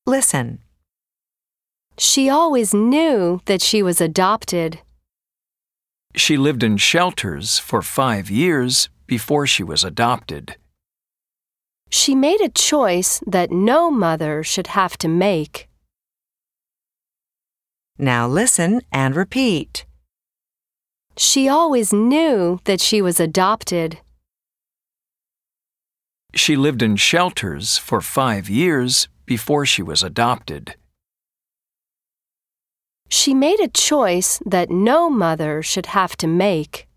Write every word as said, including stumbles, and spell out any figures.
Listen. She always knew that she was adopted. She lived in shelters for five years before she was adopted. She made a choice that no mother should have to make. Now listen and repeat. She always knew that she was adopted. She lived in shelters for five years before she was adopted. She made a choice that no mother should have to make.